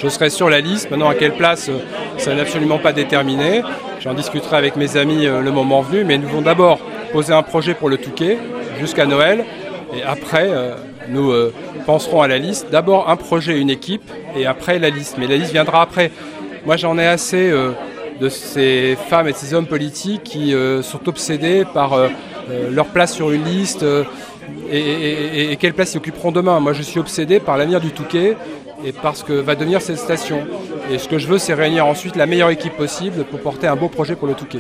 Je serai sur la liste. Maintenant, à quelle place, ça n'est absolument pas déterminé. J'en discuterai avec mes amis le moment venu, mais nous devons d'abord poser un projet pour le Touquet jusqu'à Noël. Et après, nous penserons à la liste. D'abord un projet, une équipe, et après la liste. Mais la liste viendra après. Moi, j'en ai assez de ces femmes et de ces hommes politiques qui sont obsédés par leur place sur une liste et quelle place ils occuperont demain. Moi, je suis obsédé par l'avenir du Touquet et par ce que va devenir cette station. Et ce que je veux, c'est réunir ensuite la meilleure équipe possible pour porter un beau projet pour le Touquet.